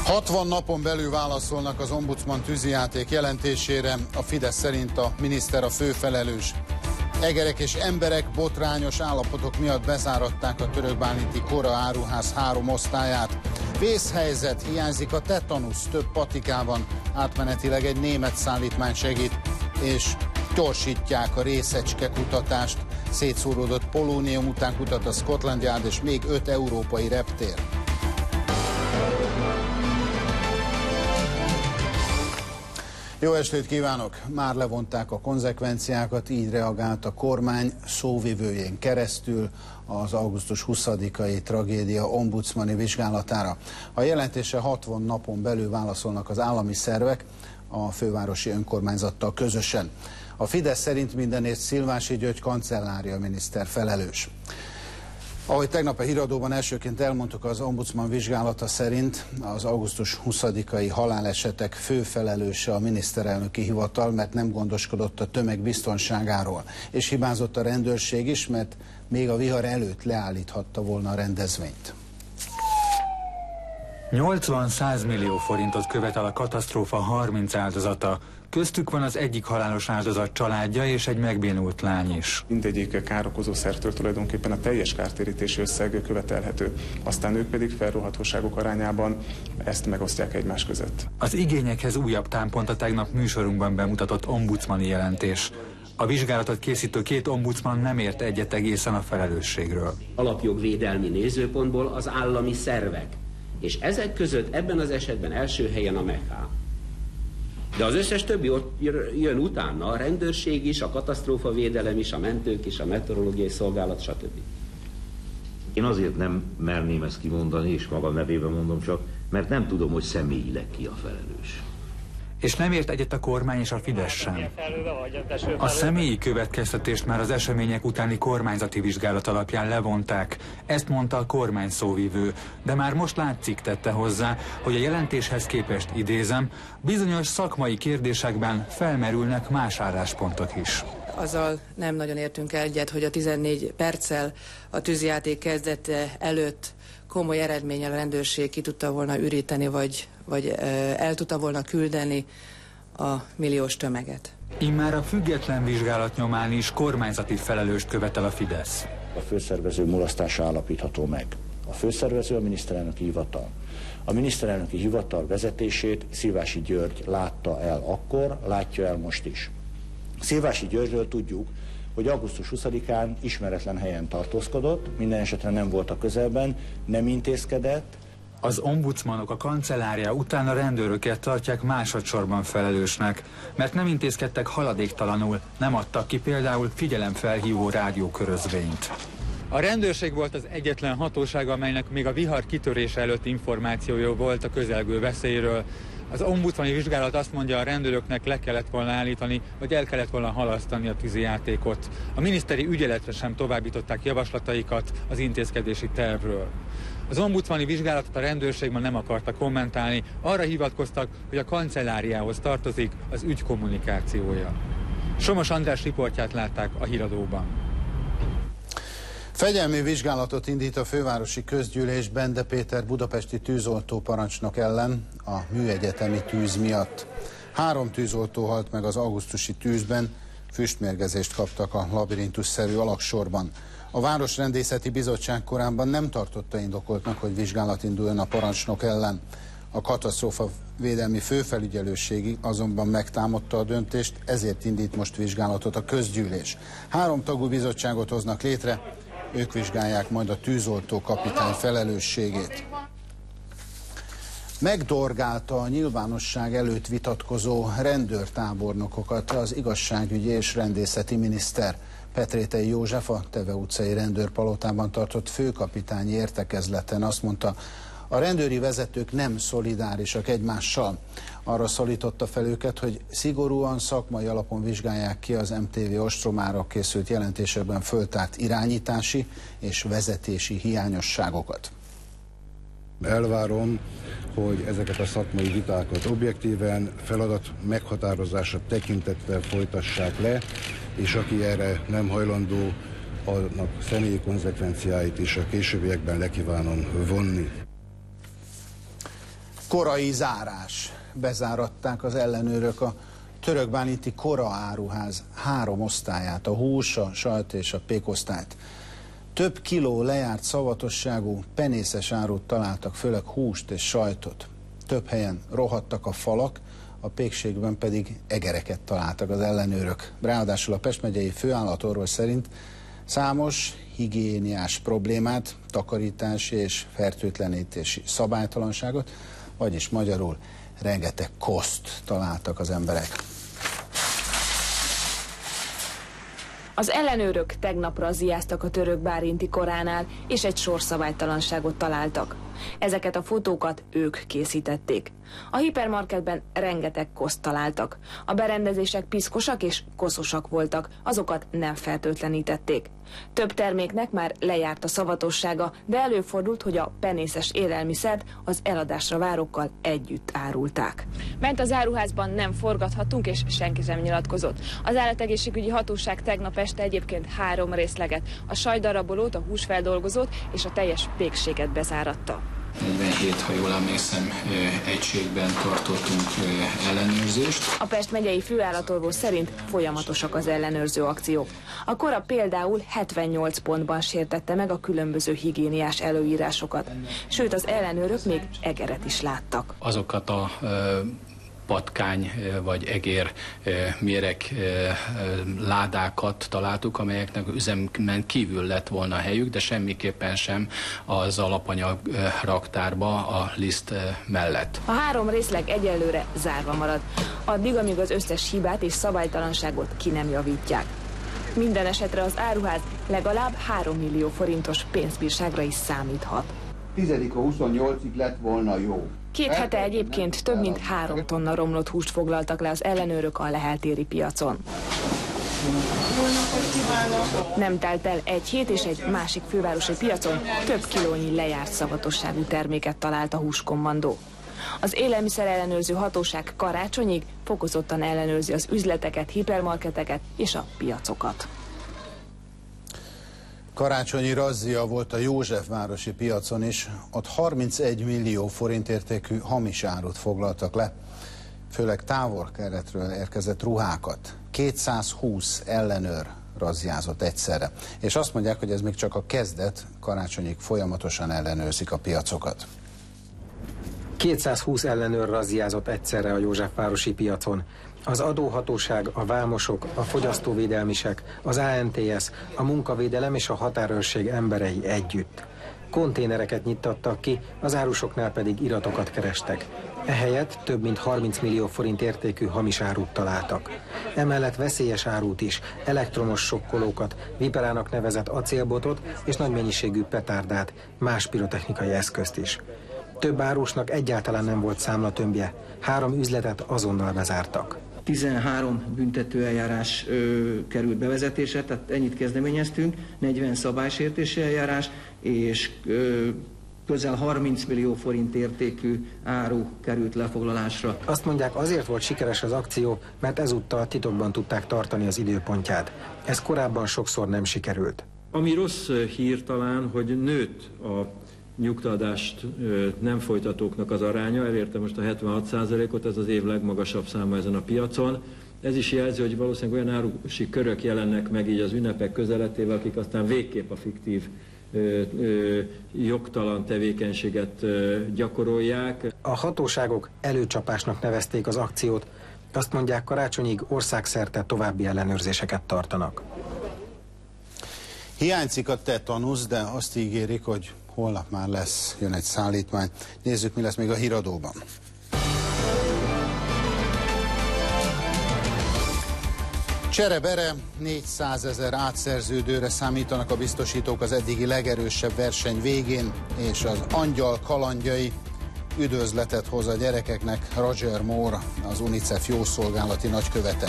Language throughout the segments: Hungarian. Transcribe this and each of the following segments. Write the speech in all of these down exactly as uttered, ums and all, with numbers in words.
hatvan napon belül válaszolnak az ombudsman tűzijáték jelentésére, a Fidesz szerint a miniszter a főfelelős. Egerek és emberek botrányos állapotok miatt bezáratták a törökbálinti Kora áruház három osztályát. Vészhelyzet, hiányzik a tetanusz több patikában, átmenetileg egy német szállítmány segít, és gyorsítják a részecske kutatást. Szétszóródott polónium után kutat a Scotland Yard és még öt európai reptér. Jó estét kívánok! Már levonták a konzekvenciákat, így reagált a kormány szóvivőjén keresztül az augusztus huszadikai tragédia ombudsmani vizsgálatára. A jelentése hatvan napon belül válaszolnak az állami szervek a fővárosi önkormányzattal közösen. A Fidesz szerint mindenért Szilvási György kancellária miniszter felelős. Ahogy tegnap a híradóban elsőként elmondtuk, az ombudsman vizsgálata szerint az augusztus huszadikai halálesetek főfelelőse a miniszterelnöki hivatal, mert nem gondoskodott a tömeg biztonságáról. És hibázott a rendőrség is, mert még a vihar előtt leállíthatta volna a rendezvényt. nyolcvan-száz millió forintot követel a katasztrófa harminc áldozata. Köztük van az egyik halálos áldozat családja és egy megbénult lány is. Mindegyik károkozó szervtől tulajdonképpen a teljes kártérítési összeg követelhető. Aztán ők pedig felrohatóságok arányában ezt megosztják egymás között. Az igényekhez újabb támpont a tegnap műsorunkban bemutatott ombudsmani jelentés. A vizsgálatot készítő két ombudsman nem ért egyet egészen a felelősségről. Alapjogvédelmi nézőpontból az állami szervek. És ezek között ebben az esetben első helyen a em e há. De az összes többi ott jön utána, a rendőrség is, a katasztrófavédelem is, a mentők is, a meteorológiai szolgálat, stb. Én azért nem merném ezt kimondani, és magam nevében mondom csak, mert nem tudom, hogy személyileg ki a felelős. És nem ért egyet a kormány és a Fidesz sem. A személyi következtetést már az események utáni kormányzati vizsgálat alapján levonták. Ezt mondta a kormány szóvivő, de már most látszik, tette hozzá, hogy a jelentéshez képest, idézem, bizonyos szakmai kérdésekben felmerülnek más álláspontok is. Azzal nem nagyon értünk egyet, hogy a tizennégy perccel a tűzijáték kezdete előtt komoly eredménnyel a rendőrség ki tudta volna üríteni, vagy, vagy el tudta volna küldeni a milliós tömeget. Immár a független vizsgálat nyomán is kormányzati felelőst követel a Fidesz. A főszervező mulasztása állapítható meg. A főszervező a miniszterelnöki hivatal. A miniszterelnöki hivatal vezetését Szilvási György látta el akkor, látja el most is. Szilvási Györgyről tudjuk, hogy augusztus huszadikán ismeretlen helyen tartózkodott, minden esetre nem volt a közelben, nem intézkedett. Az ombudsmanok a kancellária után a rendőröket tartják másodszorban felelősnek, mert nem intézkedtek haladéktalanul, nem adtak ki például figyelemfelhívó rádiókörözvényt. A rendőrség volt az egyetlen hatóság, amelynek még a vihar kitörése előtt információja volt a közelgő veszélyről. Az ombudsmani vizsgálat azt mondja, a rendőröknek le kellett volna állítani, vagy el kellett volna halasztani a tűzijátékot. A miniszteri ügyeletre sem továbbították javaslataikat az intézkedési tervről. Az ombudsmani vizsgálatot a rendőrség ma nem akarta kommentálni, arra hivatkoztak, hogy a kancelláriához tartozik az ügy kommunikációja. Somos András riportját látták a híradóban. Fegyelmi vizsgálatot indít a fővárosi közgyűlés Bende Péter budapesti tűzoltó parancsnok ellen a műegyetemi tűz miatt. Három tűzoltó halt meg az augusztusi tűzben, füstmérgezést kaptak a labirintusszerű alagsorban. A Városrendészeti Bizottság korábban nem tartotta indokoltnak, hogy vizsgálat induljon a parancsnok ellen. A katasztrófa védelmi főfelügyelőség azonban megtámadta a döntést, ezért indít most vizsgálatot a közgyűlés. Három tagú bizottságot hoznak létre, ők vizsgálják majd a tűzoltó kapitány felelősségét. Megdorgálta a nyilvánosság előtt vitatkozó rendőrtábornokokat az igazságügyi és rendészeti miniszter. Petrétei József a Teve utcai rendőrpalotában tartott főkapitányi értekezleten azt mondta, a rendőri vezetők nem szolidárisak egymással. Arra szólította fel őket, hogy szigorúan szakmai alapon vizsgálják ki az em té vé ostromára készült jelentésében föltárt irányítási és vezetési hiányosságokat. Elvárom, hogy ezeket a szakmai vitákat objektíven, feladat meghatározása tekintettel folytassák le, és aki erre nem hajlandó, annak személyi konzekvenciáit is a későbbiekben lekívánom vonni. Korai zárás. Bezáratták az ellenőrök a törökbálinti Kora áruház három osztályát, a hús, a sajt és a pékosztályt. Több kiló lejárt szavatosságú penészes árut találtak, főleg húst és sajtot. Több helyen rohadtak a falak, a pékségben pedig egereket találtak az ellenőrök. Ráadásul a Pest megyei főállatorvos szerint számos higiéniás problémát, takarítási és fertőtlenítési szabálytalanságot, vagyis magyarul rengeteg koszt találtak az emberek. Az ellenőrök tegnap razziáztak a törökbálinti Koránál, és egy sor szabálytalanságot találtak. Ezeket a fotókat ők készítették. A hipermarketben rengeteg koszt találtak. A berendezések piszkosak és koszosak voltak, azokat nem fertőtlenítették. Több terméknek már lejárt a szavatossága, de előfordult, hogy a penészes élelmiszert az eladásra várókkal együtt árulták. Bent az áruházban nem forgathatunk, és senki sem nyilatkozott. Az állategészségügyi hatóság tegnap este egyébként három részleget, a sajdarabolót, a húsfeldolgozót és a teljes pékséget bezáratta. negyvenhét, ha jól emlékszem, egységben tartottunk ellenőrzést. A Pest megyei főállatorvos szerint folyamatosak az ellenőrző akciók. A Kora például hetvennyolc pontban sértette meg a különböző higiéniás előírásokat. Sőt, az ellenőrök még egeret is láttak. Azokat a patkány vagy egér méreg ládákat találtuk, amelyeknek üzemen kívül lett volna a helyük, de semmiképpen sem az alapanyag raktárba a liszt mellett. A három részleg egyelőre zárva marad, addig, amíg az összes hibát és szabálytalanságot ki nem javítják. Minden esetre az áruház legalább három millió forintos pénzbírságra is számíthat. Tizedik a huszonnyolcig lett volna jó. Két hete egyébként több mint három tonna romlott húst foglaltak le az ellenőrök a lehel-téri piacon. Nem telt el egy hét, és egy másik fővárosi piacon több kilónyi lejárt szavatosságú terméket talált a húskommandó. Az élelmiszer ellenőrző hatóság karácsonyig fokozottan ellenőrzi az üzleteket, hipermarketeket és a piacokat. Karácsonyi razzia volt a Józsefvárosi piacon is, ott harmincegy millió forint értékű hamis árut foglaltak le, főleg távol-keletről érkezett ruhákat. kétszázhúsz ellenőr razziázott egyszerre, és azt mondják, hogy ez még csak a kezdet, karácsonyig folyamatosan ellenőrzik a piacokat. kétszázhúsz ellenőr razziázott egyszerre a Józsefvárosi piacon. Az adóhatóság, a vámosok, a fogyasztóvédelmisek, az á en té es, a munkavédelem és a határőrség emberei együtt. Konténereket nyittattak ki, az árusoknál pedig iratokat kerestek. Ehelyett több mint harminc millió forint értékű hamis árut találtak. Emellett veszélyes árut is, elektromos sokkolókat, viperának nevezett acélbotot és nagy mennyiségű petárdát, más pirotechnikai eszközt is. Több árusnak egyáltalán nem volt számlatömbje, három üzletet azonnal bezártak. tizenhárom büntetőeljárás ö, került bevezetésre, tehát ennyit kezdeményeztünk, negyven szabálysértési eljárás, és ö, közel harminc millió forint értékű áru került lefoglalásra. Azt mondják, azért volt sikeres az akció, mert ezúttal titokban tudták tartani az időpontját. Ez korábban sokszor nem sikerült. Ami rossz hír talán, hogy nőtt a nyugtaadást nem folytatóknak az aránya, elérte most a hetvenhat százalékot, ez az év legmagasabb száma ezen a piacon. Ez is jelzi, hogy valószínűleg olyan árusi körök jelennek meg így az ünnepek közeletével, akik aztán végképp a fiktív ö, ö, jogtalan tevékenységet ö, gyakorolják. A hatóságok előcsapásnak nevezték az akciót, azt mondják, karácsonyig országszerte további ellenőrzéseket tartanak. Hiányzik a tetanusz, de azt ígérik, hogy holnap már lesz, jön egy szállítmány. Nézzük, mi lesz még a híradóban. Cserebere, négyszázezer átszerződőre számítanak a biztosítók az eddigi legerősebb verseny végén, és az angyal kalandjai üdvözletet hoz a gyerekeknek. Roger Moore, az UNICEF jószolgálati nagykövete.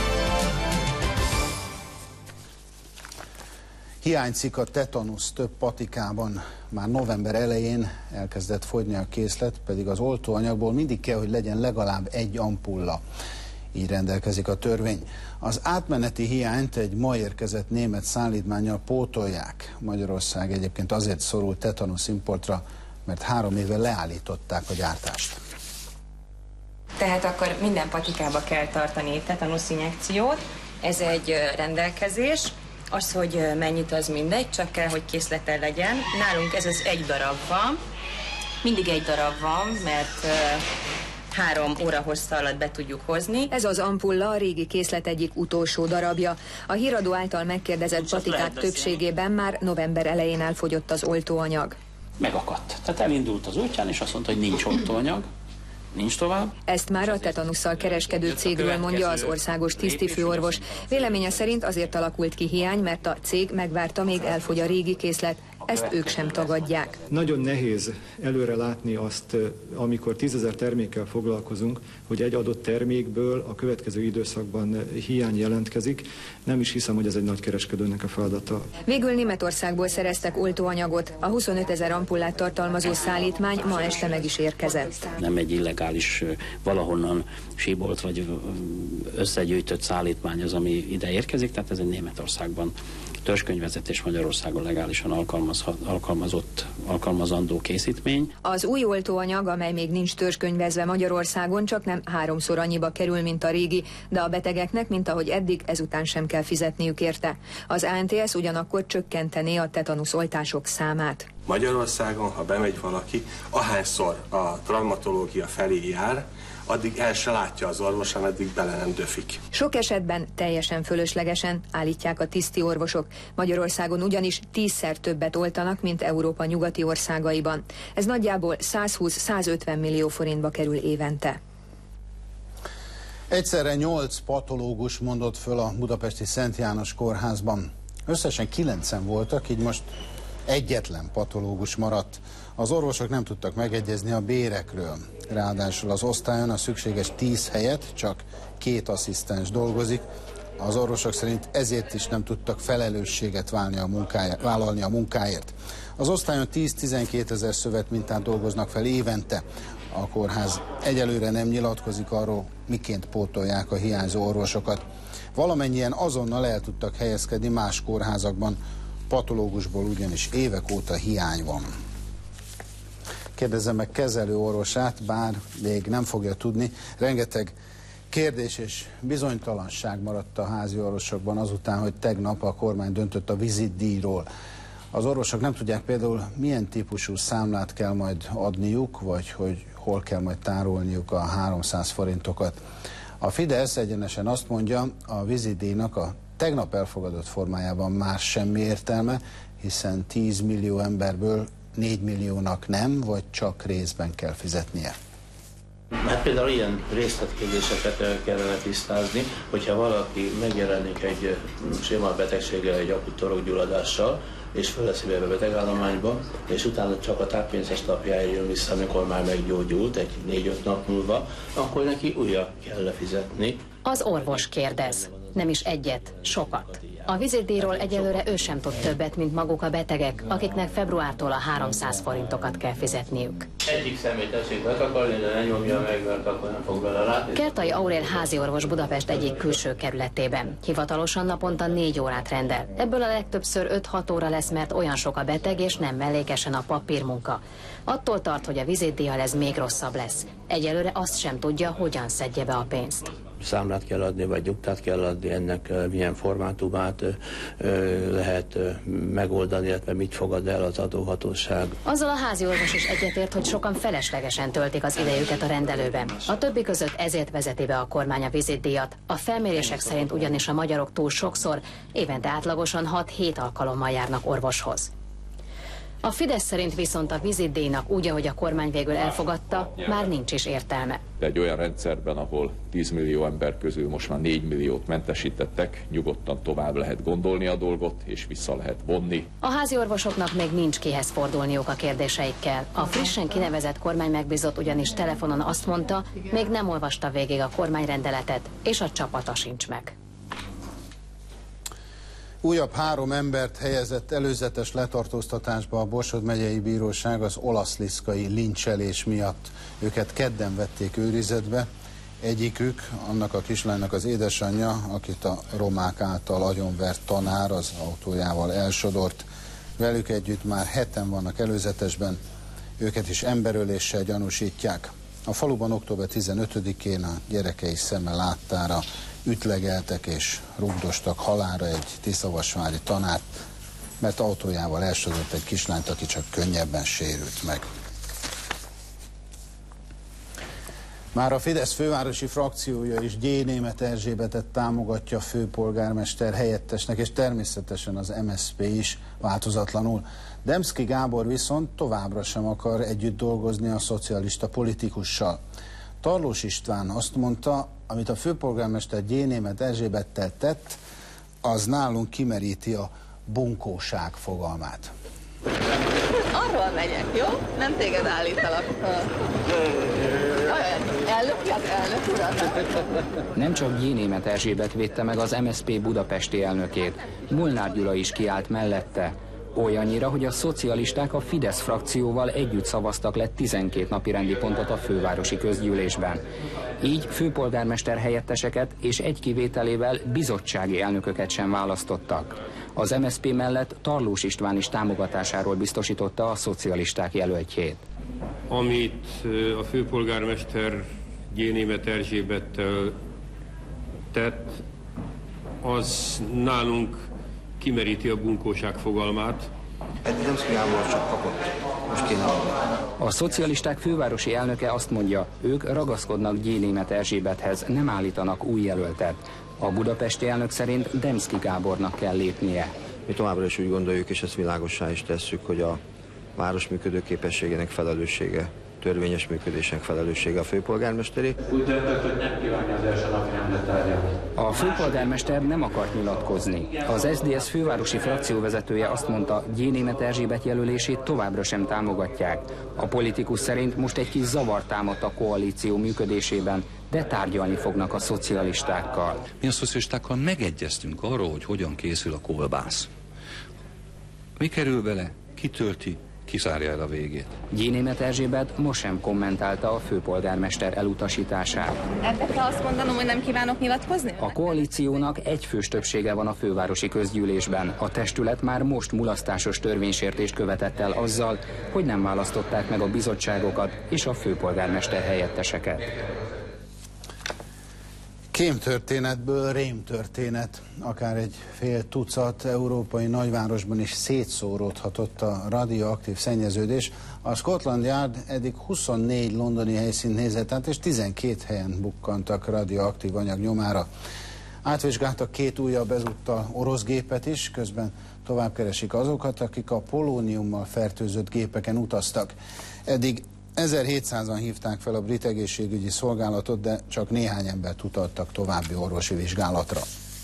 Hiányzik a tetanusz több patikában. Már november elején elkezdett fogyni a készlet, pedig az oltóanyagból mindig kell, hogy legyen legalább egy ampulla. Így rendelkezik a törvény. Az átmeneti hiányt egy ma érkezett német szállítmánnyal pótolják. Magyarország egyébként azért szorult tetanusz importra, mert három éve leállították a gyártást. Tehát akkor minden patikába kell tartani tetanusz injekciót. Ez egy rendelkezés. Az, hogy mennyit, az mindegy, csak kell, hogy készlete legyen. Nálunk ez az egy darab van. Mindig egy darab van, mert három óra hossza alatt be tudjuk hozni. Ez az ampulla a régi készlet egyik utolsó darabja. A híradó által megkérdezett patikák többségében már november elején elfogyott az oltóanyag. Megakadt. Tehát elindult az útján, és azt mondta, hogy nincs oltóanyag. Nincs tovább. Ezt már a tetanusszal kereskedő cégről mondja az országos tisztifőorvos. Véleménye szerint azért alakult ki hiány, mert a cég megvárta, még elfogy a régi készlet. Ezt ők sem tagadják. Nagyon nehéz előre látni azt, amikor tízezer termékkel foglalkozunk, hogy egy adott termékből a következő időszakban hiány jelentkezik. Nem is hiszem, hogy ez egy nagy kereskedőnek a feladata. Végül Németországból szereztek oltóanyagot. A huszonöt ezer ampullát tartalmazó szállítmány ma este meg is érkezett. Nem egy illegális, valahonnan síbolt vagy összegyűjtött szállítmány az, ami ide érkezik, tehát ez egy Németországban törzskönyvvezetés Magyarországon legálisan alkalmazott, alkalmazandó készítmény. Az új oltóanyag, amely még nincs törzskönyvezve Magyarországon, csak nem háromszor annyiba kerül, mint a régi, de a betegeknek, mint ahogy eddig, ezután sem kell fizetniük érte. Az á en té es ugyanakkor csökkentené a tetanusz oltások számát. Magyarországon, ha bemegy valaki, ahányszor a traumatológia felé jár, addig el se látja az orvos, ameddig bele nem döfik. Sok esetben teljesen fölöslegesen, állítják a tiszti orvosok. Magyarországon ugyanis tízszer többet oltanak, mint Európa nyugati országaiban. Ez nagyjából százhúsz-százötven millió forintba kerül évente. Egyszerre nyolc patológus mondott föl a budapesti Szent János kórházban. Összesen kilencen voltak, így most egyetlen patológus maradt. Az orvosok nem tudtak megegyezni a bérekről. Ráadásul az osztályon a szükséges tíz helyet csak két asszisztens dolgozik. Az orvosok szerint ezért is nem tudtak felelősséget válni a vállalni a munkáért. Az osztályon tíz-tizenkét ezer szövetmintát dolgoznak fel évente. A kórház egyelőre nem nyilatkozik arról, miként pótolják a hiányzó orvosokat. Valamennyien azonnal el tudtak helyezkedni más kórházakban. Patológusból ugyanis évek óta hiány van. Kérdezzem meg kezelő orvosát, bár még nem fogja tudni. Rengeteg kérdés és bizonytalanság maradt a házi orvosokban azután, hogy tegnap a kormány döntött a vizitdíjról. Az orvosok nem tudják például, milyen típusú számlát kell majd adniuk, vagy hogy hol kell majd tárolniuk a háromszáz forintokat. A Fidesz egyenesen azt mondja, a vizitdíjnak a tegnap elfogadott formájában már semmi értelme, hiszen tíz millió emberből négy milliónak nem, vagy csak részben kell fizetnie. Hát például ilyen részletkérdéseket kellene tisztázni, hogyha valaki megjelenik egy sémál betegséggel, egy akut torokgyulladással, és föl lesz be betegállományba, és utána csak a táppénzes napjára jön vissza, amikor már meggyógyult, egy négy-öt nap múlva, akkor neki újra kell lefizetni. Az orvos kérdez. Nem is egyet, sokat. A vizitdíjról egyelőre ő sem tud többet, mint maguk a betegek, akiknek februártól a háromszáz forintokat kell fizetniük. Egyik személy tessék betakarni, de ne nyomja meg, mert akkor nem fog vele látni. Kertai Aurél háziorvos Budapest egyik külső kerületében. Hivatalosan naponta négy órát rendel. Ebből a legtöbbször öt-hat óra lesz, mert olyan sok a beteg, és nem mellékesen a papírmunka. Attól tart, hogy a vizitdíjjal ez még rosszabb lesz. Egyelőre azt sem tudja, hogyan szedje be a pénzt. Számlát kell adni, vagy nyugtát kell adni, ennek milyen formátumát lehet megoldani, illetve mit fogad el az adóhatóság. Azzal a háziorvos is egyetért, hogy sokan feleslegesen töltik az idejüket a rendelőben. A többi között ezért vezeti be a kormány a vizitdíjat. A felmérések szerint ugyanis a magyarok túl sokszor, évente átlagosan hat-hét alkalommal járnak orvoshoz. A Fidesz szerint viszont a vizitdíjnak úgy, ahogy a kormány végül elfogadta, már nincs is értelme. Egy olyan rendszerben, ahol tíz millió ember közül most már négy milliót mentesítettek, nyugodtan tovább lehet gondolni a dolgot, és vissza lehet vonni. A háziorvosoknak még nincs kihez fordulniuk a kérdéseikkel. A frissen kinevezett kormánymegbízott ugyanis telefonon azt mondta, még nem olvasta végig a kormányrendeletet, és a csapata sincs meg. Újabb három embert helyezett előzetes letartóztatásba a Borsod megyei bíróság az olaszliszkai lincselés miatt. Őket kedden vették őrizetbe. Egyikük, annak a kislánynak az édesanyja, akit a romák által agyonvert tanár az autójával elsodort. Velük együtt már heten vannak előzetesben, őket is emberöléssel gyanúsítják. A faluban október tizenötödikén a gyerekei szeme láttára ütlegeltek és rugdostak halálra egy tiszavasvári tanárt, mert autójával elsodort egy kislányt, aki csak könnyebben sérült meg. Már a Fidesz fővárosi frakciója is G. Németh Erzsébetet támogatja főpolgármester helyettesnek, és természetesen az em es zé pé is változatlanul. Demszky Gábor viszont továbbra sem akar együtt dolgozni a szocialista politikussal. Tarlós István azt mondta, amit a főpolgármester G. Németh Erzsébettel tett, az nálunk kimeríti a bunkóság fogalmát. Arról megyek, jó? Nem téged állítalak. Ellöki az elnök urat. Nem csak G. Németh Erzsébet védte meg az em es zé pé budapesti elnökét, Molnár Gyula is kiállt mellette. Olyannyira, hogy a szocialisták a Fidesz frakcióval együtt szavaztak le tizenkét napi rendi pontot a fővárosi közgyűlésben. Így főpolgármester helyetteseket és egy kivételével bizottsági elnököket sem választottak. Az em es zé pé mellett Tarlós István is támogatásáról biztosította a szocialisták jelöltjét. Amit a főpolgármester G. Németh Erzsébettel tett, az nálunk kimeríti a bunkóság fogalmát. Demszky Gábor csak kapott. Most kéne adni. A szocialisták fővárosi elnöke azt mondja, ők ragaszkodnak G. Németh Erzsébethez, nem állítanak új jelöltet. A budapesti elnök szerint Demszky Gábornak kell lépnie. Mi továbbra is úgy gondoljuk, és ezt világossá is tesszük, hogy a város működőképességének felelőssége, törvényes működésnek felelőssége a főpolgármesteré. Úgy döntött, hogy nem kívánja az első napirendet tárgyalni. A főpolgármester nem akart nyilatkozni. Az es zé dé es fővárosi frakcióvezetője azt mondta, G. Németh Erzsébet jelölését továbbra sem támogatják. A politikus szerint most egy kis zavar támadt a koalíció működésében, de tárgyalni fognak a szocialistákkal. Mi a szocialistákkal megegyeztünk arról, hogy hogyan készül a kolbász. Mi kerül bele, kitölti, kiszárja el a végét. G. Németh Erzsébet most sem kommentálta a főpolgármester elutasítását. Ebbe kell azt mondanom, hogy nem kívánok nyilatkozni? A koalíciónak egyfős többsége van a fővárosi közgyűlésben. A testület már most mulasztásos törvénysértést követett el azzal, hogy nem választották meg a bizottságokat és a főpolgármester helyetteseket. Kémtörténetből rémtörténet. Akár egy fél tucat európai nagyvárosban is szétszóródhatott a radioaktív szennyeződés. A Scotland Yard eddig huszonnégy londoni helyszínt nézett át, és tizenkét helyen bukkantak radioaktív anyag nyomára. Átvizsgáltak két újabb, ezúttal orosz gépet is, közben tovább keresik azokat, akik a polóniummal fertőzött gépeken utaztak. Eddig ezerhétszázan hívták fel a brit egészségügyi szolgálatot, de csak néhány embert utaltak további orvosi vizsgálatra.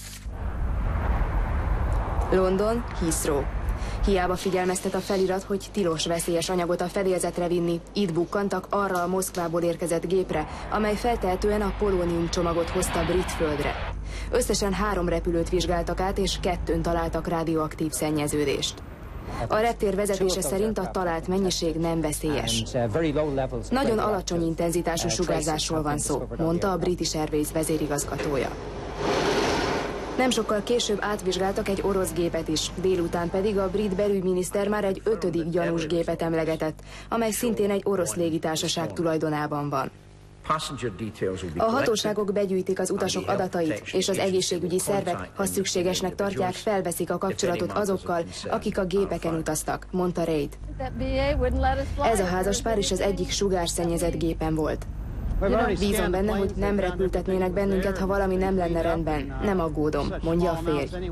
London, Heathrow. Hiába figyelmeztet a felirat, hogy tilos veszélyes anyagot a fedélzetre vinni, itt bukkantak arra a Moszkvából érkezett gépre, amely feltehetően a polónium csomagot hozta brit földre. Összesen három repülőt vizsgáltak át, és kettőn találtak radioaktív szennyeződést. A reptér vezetése szerint a talált mennyiség nem veszélyes. Nagyon alacsony intenzitású sugárzásról van szó, mondta a British Airways vezérigazgatója. Nem sokkal később átvizsgáltak egy orosz gépet is, délután pedig a brit belügyminiszter már egy ötödik gyanús gépet emlegetett, amely szintén egy orosz légitársaság tulajdonában van. A hatóságok begyűjtik az utasok adatait, és az egészségügyi szervek, ha szükségesnek tartják, felveszik a kapcsolatot azokkal, akik a gépeken utaztak, mondta Reid. Ez a házaspár is az egyik sugárszennyezett gépen volt. Bízom benne, hogy nem repültetnének bennünket, ha valami nem lenne rendben. Nem aggódom, mondja a férj.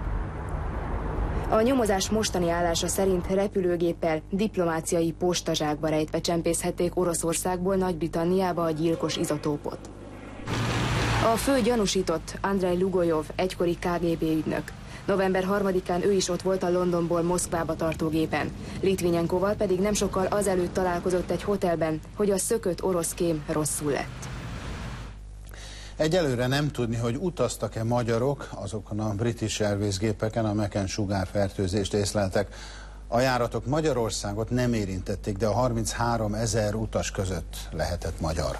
A nyomozás mostani állása szerint repülőgéppel diplomáciai postazsákba rejtve csempészhették Oroszországból Nagy-Britanniába a gyilkos izotópot. A fő gyanúsított Andrei Lugojov egykori ká gé bé ügynök. november harmadikán ő is ott volt a Londonból Moszkvába tartó gépen. Litvinenkoval pedig nem sokkal azelőtt találkozott egy hotelben, hogy a szökött orosz kém rosszul lett. Egyelőre nem tudni, hogy utaztak-e magyarok azokon a British Airways gépeken, amelyeken sugárfertőzést észleltek. A járatok Magyarországot nem érintették, de a harminchárom ezer utas között lehetett magyar.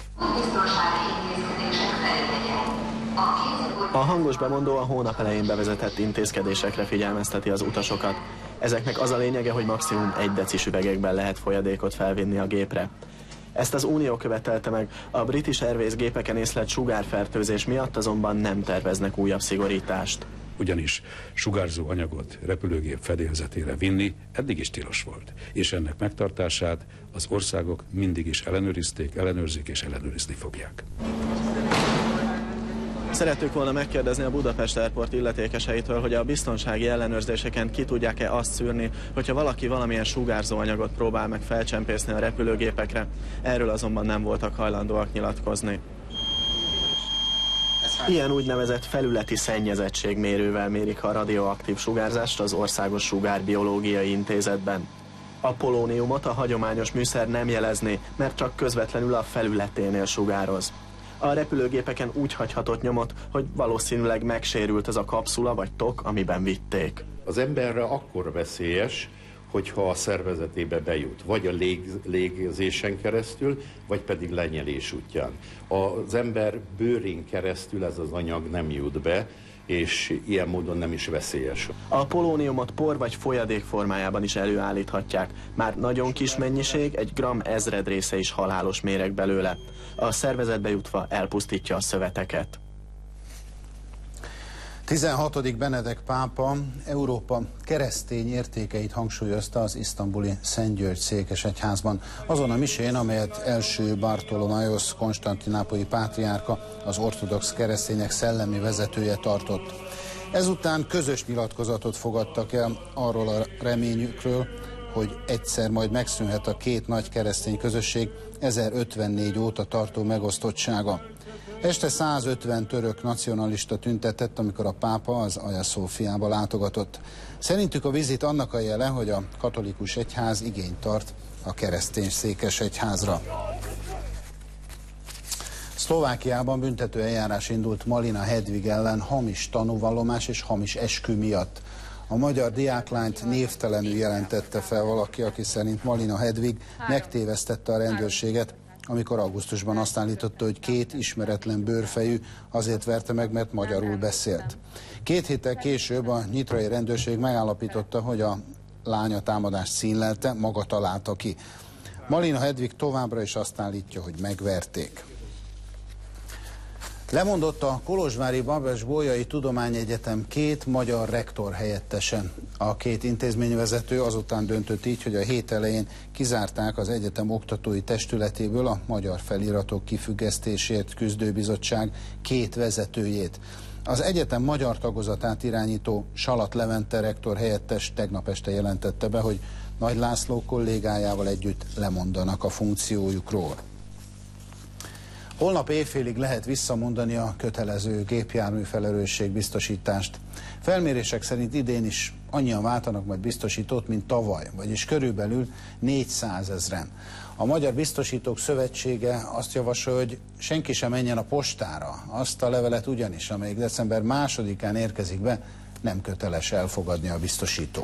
A hangos bemondó a hónap elején bevezetett intézkedésekre figyelmezteti az utasokat. Ezeknek az a lényege, hogy maximum egy decis üvegekben lehet folyadékot felvinni a gépre. Ezt az Unió követelte meg, a British Airways gépeken észlelt sugárfertőzés miatt azonban nem terveznek újabb szigorítást. Ugyanis sugárzó anyagot repülőgép fedélzetére vinni eddig is tilos volt, és ennek megtartását az országok mindig is ellenőrizték, ellenőrzik és ellenőrizni fogják. Szerettük volna megkérdezni a Budapest Airport illetékeseitől, hogy a biztonsági ellenőrzéseken ki tudják-e azt szűrni, hogyha valaki valamilyen sugárzó anyagot próbál meg felcsempészni a repülőgépekre. Erről azonban nem voltak hajlandóak nyilatkozni. Ilyen úgynevezett felületi szennyezettségmérővel mérik a radioaktív sugárzást az Országos Sugárbiológiai Intézetben. A polóniumot a hagyományos műszer nem jelezné, mert csak közvetlenül a felületénél sugároz. A repülőgépeken úgy hagyhatott nyomot, hogy valószínűleg megsérült ez a kapszula vagy tok, amiben vitték. Az emberre akkor veszélyes, hogyha a szervezetébe bejut, vagy a lég, légzésen keresztül, vagy pedig lenyelés útján. Az ember bőrén keresztül ez az anyag nem jut be, és ilyen módon nem is veszélyes. A polóniumot por vagy folyadék formájában is előállíthatják. Már nagyon kis mennyiség, egy gram ezred része is halálos méreg belőle. A szervezetbe jutva elpusztítja a szöveteket. tizenhatodik Benedek pápa Európa keresztény értékeit hangsúlyozta az isztambuli Szent György székesegyházban. Azon a misén, amelyet első Bartolomaios konstantinápolyi pátriárka, az ortodox keresztények szellemi vezetője tartott. Ezután közös nyilatkozatot fogadtak el arról a reményükről, hogy egyszer majd megszűnhet a két nagy keresztény közösség ezerötvennégy óta tartó megosztottsága. Este százötven török nacionalista tüntetett, amikor a pápa az Aja Szófiába látogatott. Szerintük a vizit annak a jele, hogy a katolikus egyház igényt tart a keresztény székesegyházra. Szlovákiában büntető eljárás indult Malina Hedvig ellen hamis tanúvallomás és hamis eskü miatt. A magyar diáklányt névtelenül jelentette fel valaki, aki szerint Malina Hedvig megtévesztette a rendőrséget, amikor augusztusban azt állította, hogy két ismeretlen bőrfejű azért verte meg, mert magyarul beszélt. Két héttel később a nyitrai rendőrség megállapította, hogy a lánya támadást színlelte, maga találta ki. Malina Hedvig továbbra is azt állítja, hogy megverték. Lemondott a kolozsvári Babes-Bolyai Tudományegyetem két magyar rektor helyettese. A két intézményvezető azután döntött így, hogy a hét elején kizárták az egyetem oktatói testületéből a magyar feliratok kifüggesztésért küzdő bizottság két vezetőjét. Az egyetem magyar tagozatát irányító Salat Levente rektor helyettes tegnap este jelentette be, hogy Nagy László kollégájával együtt lemondanak a funkciójukról. Holnap éjfélig lehet visszamondani a kötelező gépjármű felelősségbiztosítást. Felmérések szerint idén is annyian váltanak majd biztosítót, mint tavaly, vagyis körülbelül négyszázezren. A Magyar Biztosítók Szövetsége azt javasolja, hogy senki sem menjen a postára. Azt a levelet ugyanis, amelyik december másodikán érkezik be, nem köteles elfogadni a biztosító.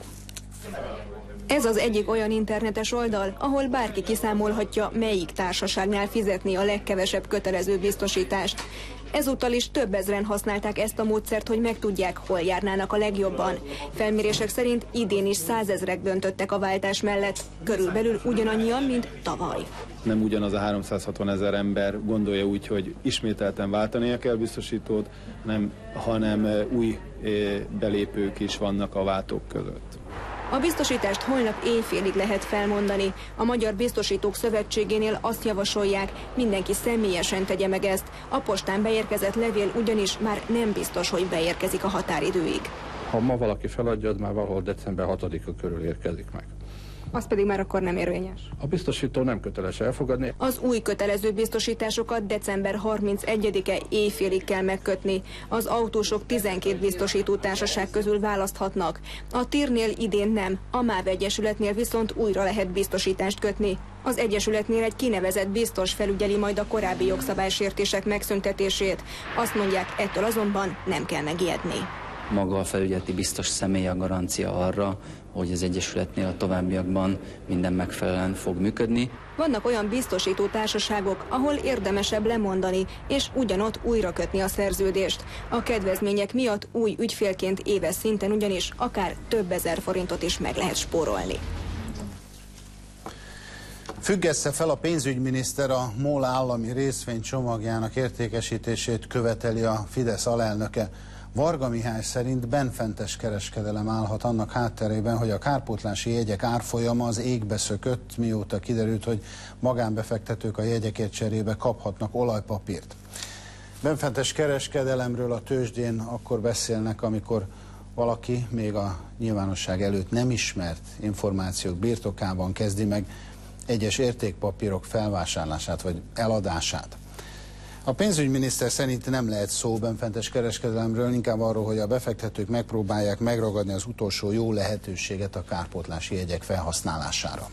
Ez az egyik olyan internetes oldal, ahol bárki kiszámolhatja, melyik társaságnál fizetni a legkevesebb kötelező biztosítást. Ezúttal is több ezren használták ezt a módszert, hogy megtudják, hol járnának a legjobban. Felmérések szerint idén is százezrek döntöttek a váltás mellett, körülbelül ugyanannyian, mint tavaly. Nem ugyanaz a háromszázhatvan ezer ember gondolja úgy, hogy ismételten váltania kell biztosítót, nem, hanem új belépők is vannak a váltók között. A biztosítást holnap éjfélig lehet felmondani. A Magyar Biztosítók Szövetségénél azt javasolják, mindenki személyesen tegye meg ezt. A postán beérkezett levél ugyanis már nem biztos, hogy beérkezik a határidőig. Ha ma valaki feladja, az már valahol december hatodika körül érkezik meg. Az pedig már akkor nem érvényes. A biztosító nem köteles elfogadni. Az új kötelező biztosításokat december harmincegyedike éjfélig kell megkötni. Az autósok tizenkét biztosító társaság közül választhatnak. A térnél idén nem, a MÁV Egyesületnél viszont újra lehet biztosítást kötni. Az Egyesületnél egy kinevezett biztos felügyeli majd a korábbi jogszabálysértések megszüntetését. Azt mondják, ettől azonban nem kell megijedni. Maga a felügyeleti biztos személy a garancia arra, hogy az Egyesületnél a továbbiakban minden megfelelően fog működni. Vannak olyan biztosító társaságok, ahol érdemesebb lemondani, és ugyanott újra kötni a szerződést. A kedvezmények miatt új ügyfélként éves szinten ugyanis akár több ezer forintot is meg lehet spórolni. Függessze fel a pénzügyminiszter a MOL állami részvénycsomagjának értékesítését, követeli a Fidesz alelnöke. Varga Mihály szerint benfentes kereskedelem állhat annak hátterében, hogy a kárpótlási jegyek árfolyama az égbe szökött, mióta kiderült, hogy magánbefektetők a jegyekért cserébe kaphatnak olajpapírt. Benfentes kereskedelemről a tőzsdén akkor beszélnek, amikor valaki még a nyilvánosság előtt nem ismert információk birtokában kezdi meg egyes értékpapírok felvásárlását vagy eladását. A pénzügyminiszter szerint nem lehet szó benfentes kereskedelemről, inkább arról, hogy a befektetők megpróbálják megragadni az utolsó jó lehetőséget a kárpótlási jegyek felhasználására.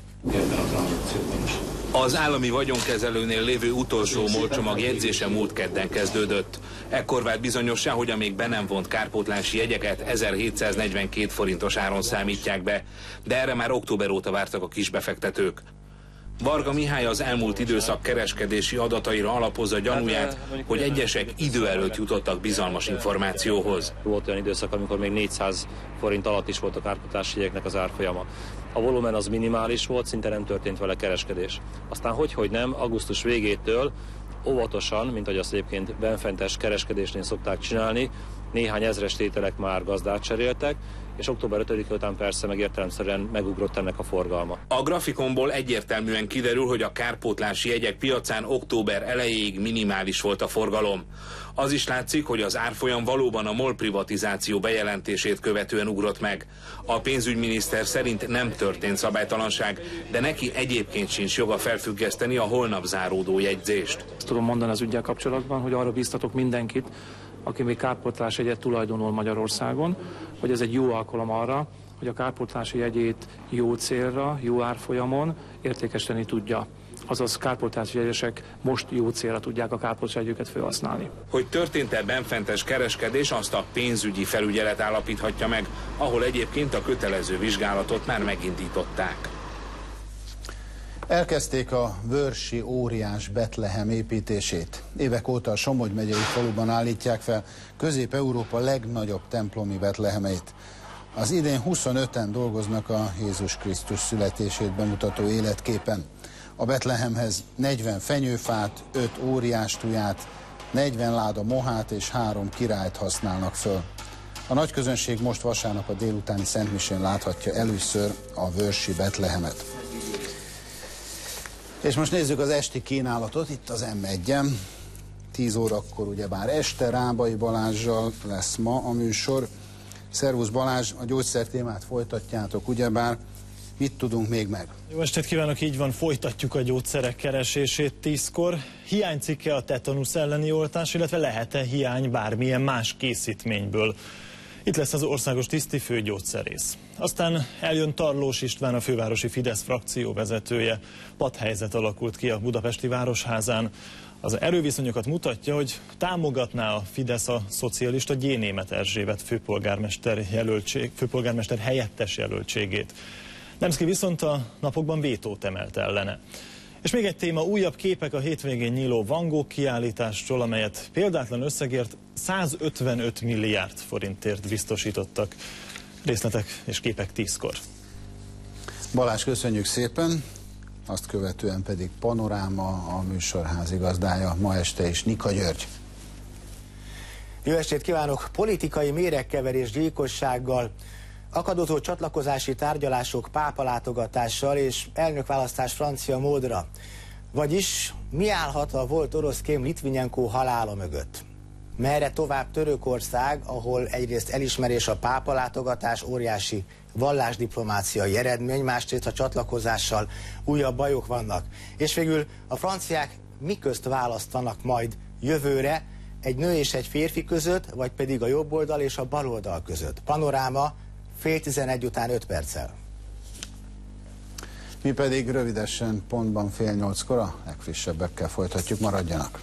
Az állami vagyonkezelőnél lévő utolsó MOL csomag jegyzése múlt kedden kezdődött. Ekkor vált bizonyossá, hogy a még be nem vont kárpótlási jegyeket ezerhétszáznegyvenkét forintos áron számítják be, de erre már október óta vártak a kisbefektetők. Varga Mihály az elmúlt időszak kereskedési adataira alapozza gyanúját, hogy egyesek idő előtt jutottak bizalmas információhoz. Volt olyan időszak, amikor még négyszáz forint alatt is volt a kárpótlási jegyeknek az árfolyama. A volumen az minimális volt, szinte nem történt vele kereskedés. Aztán hogy-hogy nem, augusztus végétől óvatosan, mint ahogy azt egyébként benfentes kereskedésnél szokták csinálni, néhány ezres tételek már gazdát cseréltek, és október ötödike után persze meg értelemszerűen megugrott ennek a forgalma. A grafikonból egyértelműen kiderül, hogy a kárpótlási jegyek piacán október elejéig minimális volt a forgalom. Az is látszik, hogy az árfolyam valóban a MOL privatizáció bejelentését követően ugrott meg. A pénzügyminiszter szerint nem történt szabálytalanság, de neki egyébként sincs joga felfüggeszteni a holnap záródó jegyzést. Azt tudom mondani az üggyel kapcsolatban, hogy arra bíztatok mindenkit, aki még kárpótlási jegyet tulajdonol Magyarországon, hogy ez egy jó alkalom arra, hogy a kárpótlási jegyét jó célra, jó árfolyamon értékesíteni tudja. Azaz kárpótlási jegyesek most jó célra tudják a kárpótlási jegyüket felhasználni. Hogy történt-e benfentes kereskedés, azt a pénzügyi felügyelet állapíthatja meg, ahol egyébként a kötelező vizsgálatot már megindították. Elkezdték a vörsi óriás Betlehem építését. Évek óta a Somogy megyei faluban állítják fel Közép-Európa legnagyobb templomi Betlehemeit. Az idén huszonöten dolgoznak a Jézus Krisztus születését bemutató életképen. A Betlehemhez negyven fenyőfát, öt óriástuját, negyven láda mohát és három királyt használnak föl. A nagy közönség most vasárnap a délutáni szentmisén láthatja először a vörsi Betlehemet. És most nézzük az esti kínálatot, itt az em egyen. tíz órakor ugyebár este Rábai Balázssal lesz ma a műsor. Szervusz Balázs, a gyógyszertémát folytatjátok ugyebár. Mit tudunk még meg? Jó estét kívánok, így van, folytatjuk a gyógyszerek keresését tízkor. Hiányzik-e a tetanusz elleni oltás, illetve lehet-e hiány bármilyen más készítményből? Itt lesz az országos tiszti főgyógyszerész. Aztán eljön Tarlós István, a fővárosi Fidesz frakció vezetője. Padhelyzet alakult ki a budapesti Városházán. Az erőviszonyokat mutatja, hogy támogatná a Fidesz a szocialista Gyénémet Erzsébet főpolgármester, jelöltség, főpolgármester helyettes jelöltségét. Nemszky viszont a napokban vétót emelt ellene. És még egy téma, újabb képek a hétvégén nyíló Van Gogh kiállításról, amelyet példátlan összegért százötvenöt milliárd forintért biztosítottak. Részletek és képek tízkor. Balázs, köszönjük szépen, azt követően pedig Panoráma, a műsor házigazdája, ma este is Nika György. Jó estét kívánok! Politikai méregkeverés gyilkossággal, akadozó csatlakozási tárgyalások pápalátogatással és elnökválasztás francia módra. Vagyis mi állhat a volt orosz kém Litvinenko halála mögött? Merre tovább Törökország, ahol egyrészt elismerés a pápalátogatás, óriási vallásdiplomáciai eredmény, másrészt a csatlakozással újabb bajok vannak. És végül a franciák miközt választanak majd jövőre, egy nő és egy férfi között, vagy pedig a jobb oldal és a bal oldal között? Panoráma fél tizenegy után öt perccel. Mi pedig rövidesen pontban fél nyolckor a legfrissebbekkel folytatjuk, maradjanak.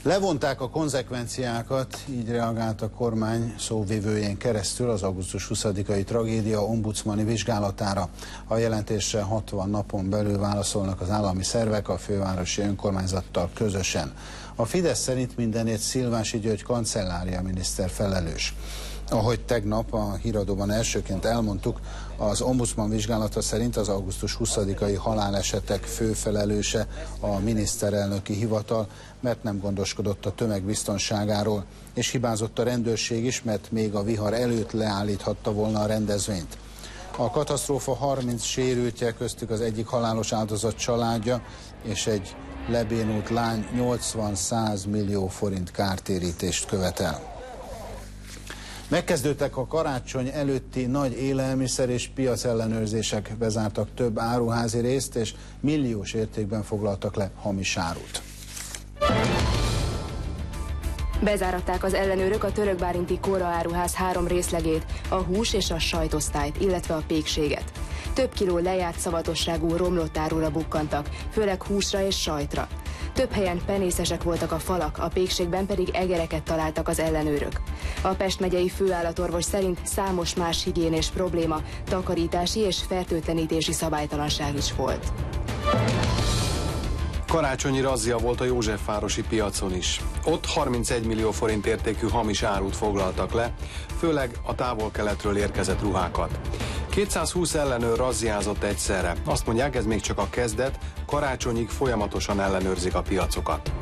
Levonták a konzekvenciákat, így reagált a kormány szóvivőjén keresztül az augusztus huszadikai tragédia ombudsmani vizsgálatára. A jelentésre hatvan napon belül válaszolnak az állami szervek a fővárosi önkormányzattal közösen. A Fidesz szerint mindenért Szilvási György kancellária miniszter felelős. Ahogy tegnap a híradóban elsőként elmondtuk, az ombudsman vizsgálata szerint az augusztus huszadikai halálesetek főfelelőse a miniszterelnöki hivatal, mert nem gondoskodott a tömegbiztonságáról, és hibázott a rendőrség is, mert még a vihar előtt leállíthatta volna a rendezvényt. A katasztrófa harminc sérültje, köztük az egyik halálos áldozat családja, és egy lebénult lány nyolcvan-száz millió forint kártérítést követel. Megkezdődtek a karácsony előtti nagy élelmiszer és piacellenőrzések, bezártak több áruházi részt, és milliós értékben foglaltak le hamis árut. Bezáratták az ellenőrök a törökbárinti Kóra áruház három részlegét, a hús és a sajtosztályt, illetve a pékséget. Több kiló lejárt szavatosságú romlott árura bukkantak, főleg húsra és sajtra. Több helyen penészesek voltak a falak, a pékségben pedig egereket találtak az ellenőrök. A Pest megyei főállatorvos szerint számos más higiénés probléma, takarítási és fertőtlenítési szabálytalanság is volt. Karácsonyi razzia volt a Józsefvárosi piacon is. Ott harmincegy millió forint értékű hamis árut foglaltak le, főleg a távol-keletről érkezett ruhákat. kétszázhúsz ellenőr razziázott egyszerre. Azt mondják, ez még csak a kezdet, karácsonyig folyamatosan ellenőrzik a piacokat.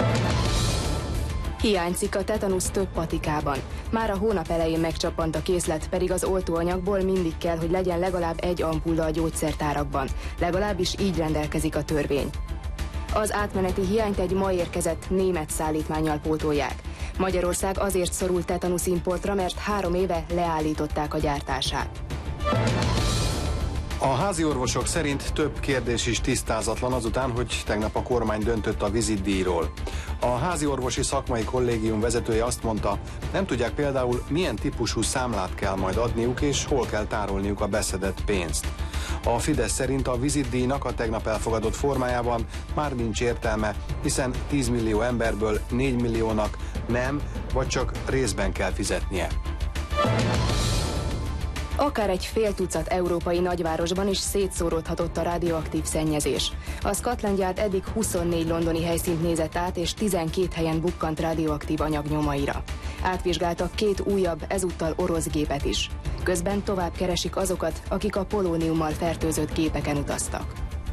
Hiányzik a tetanusz több patikában. Már a hónap elején megcsappant a készlet, pedig az oltóanyagból mindig kell, hogy legyen legalább egy ampulla a gyógyszertárakban. Legalábbis így rendelkezik a törvény. Az átmeneti hiányt egy ma érkezett német szállítmánnyal pótolják. Magyarország azért szorult tetanusz importra, mert három éve leállították a gyártását. A háziorvosok szerint több kérdés is tisztázatlan azután, hogy tegnap a kormány döntött a vizitdíjról. A háziorvosi szakmai kollégium vezetője azt mondta, nem tudják például, milyen típusú számlát kell majd adniuk és hol kell tárolniuk a beszedett pénzt. A Fidesz szerint a vizitdíjnak a tegnap elfogadott formájában már nincs értelme, hiszen tíz millió emberből négy milliónak nem, vagy csak részben kell fizetnie. Akár egy fél tucat európai nagyvárosban is szétszóródhatott a radioaktív szennyezés. A Scotland Yard eddig huszonnégy londoni helyszínt nézett át, és tizenkét helyen bukkant radioaktív anyag nyomaira. Átvizsgáltak két újabb, ezúttal orosz gépet is. Közben tovább keresik azokat, akik a polóniummal fertőzött gépeken utaztak.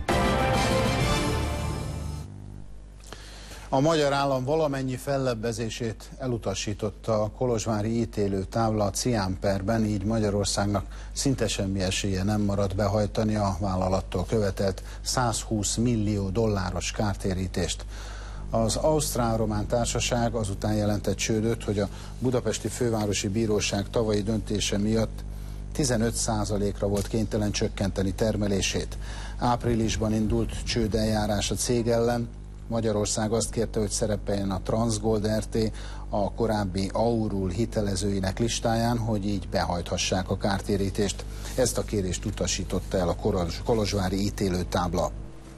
A magyar állam valamennyi fellebbezését elutasította a kolozsvári ítélő tábla a ciánperben, így Magyarországnak szinte semmi esélye nem maradt behajtani a vállalattól követelt százhúsz millió dolláros kártérítést. Az ausztrál-román társaság azután jelentett csődöt, hogy a budapesti fővárosi bíróság tavalyi döntése miatt tizenöt százalékra volt kénytelen csökkenteni termelését. Áprilisban indult csődeljárás a cég ellen. Magyarország azt kérte, hogy szerepeljen a Transgold er té a korábbi Aurul hitelezőinek listáján, hogy így behajthassák a kártérítést. Ezt a kérést utasította el a kolozsvári ítélőtábla.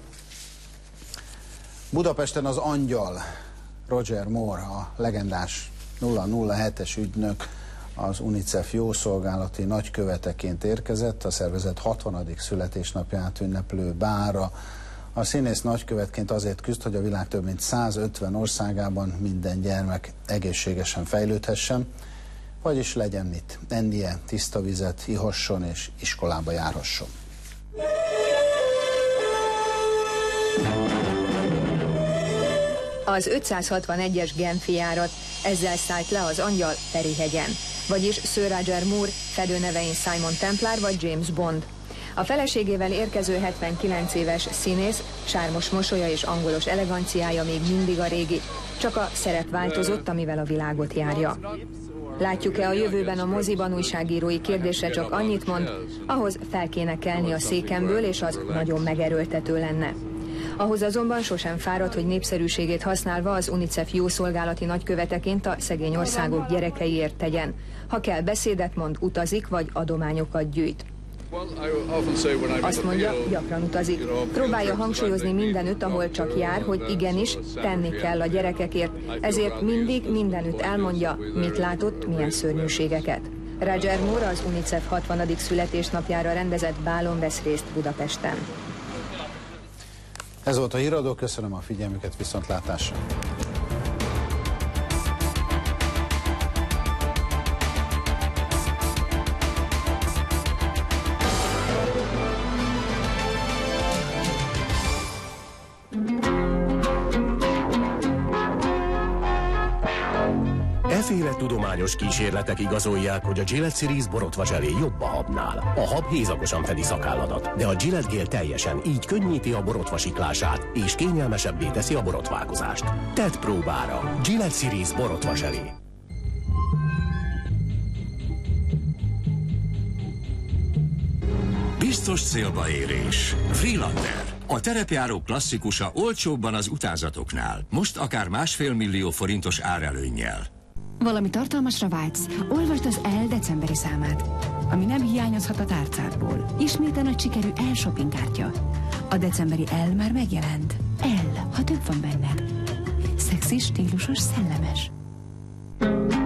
Budapesten az Angyal, Roger Moore, a legendás nulla nulla hetes ügynök, az UNICEF jószolgálati nagyköveteként érkezett a szervezet hatvanadik születésnapját ünneplő bálra. A színész nagykövetként azért küzd, hogy a világ több mint százötven országában minden gyermek egészségesen fejlődhessen, vagyis legyen mit ennie, tiszta vizet ihasson és iskolába járhasson. Az ötszázhatvanegyes Genfi járat ezzel szállt le az Angyal Ferihegyen, vagyis Sir Roger Moore, fedőnevein Simon Templar vagy James Bond. A feleségével érkező hetvenkilenc éves színész, sármos mosolya és angolos eleganciája még mindig a régi, csak a szerep változott, amivel a világot járja. Látjuk-e a jövőben a moziban újságírói kérdése csak annyit mond, ahhoz fel kéne kelni a székemből, és az nagyon megerőltető lenne. Ahhoz azonban sosem fáradt, hogy népszerűségét használva az UNICEF jószolgálati nagyköveteként a szegény országok gyerekeiért tegyen. Ha kell, beszédet mond, utazik vagy adományokat gyűjt. Azt mondja, gyakran utazik. Próbálja hangsúlyozni mindenütt, ahol csak jár, hogy igenis, tenni kell a gyerekekért, ezért mindig mindenütt elmondja, mit látott, milyen szörnyűségeket. Roger Moore az UNICEF hatvanadik születésnapjára rendezett bálon vesz részt Budapesten. Ez volt a híradó, köszönöm a figyelmüket, viszontlátásra! Efféle tudományos kísérletek igazolják, hogy a Gillette Series borotvazselé jobb a habnál. A hab hézagosan fedi szakálladat, de a Gillette Gel teljesen így könnyíti a borotva siklását, és kényelmesebbé teszi a borotválkozást. Tedd próbára! Gillette Series borotvazselé. Biztos célba érés. Freelander. A terepjáró klasszikusa olcsóbban az utánzatoknál. Most akár másfél millió forintos árelőnnyel. Valami tartalmasra vágysz? Olvasd az El decemberi számát, ami nem hiányozhat a tárcádból. Ismét a nagy sikerű El shopping kártya. A decemberi El már megjelent. El, ha több van benned. Szexis, stílusos, szellemes.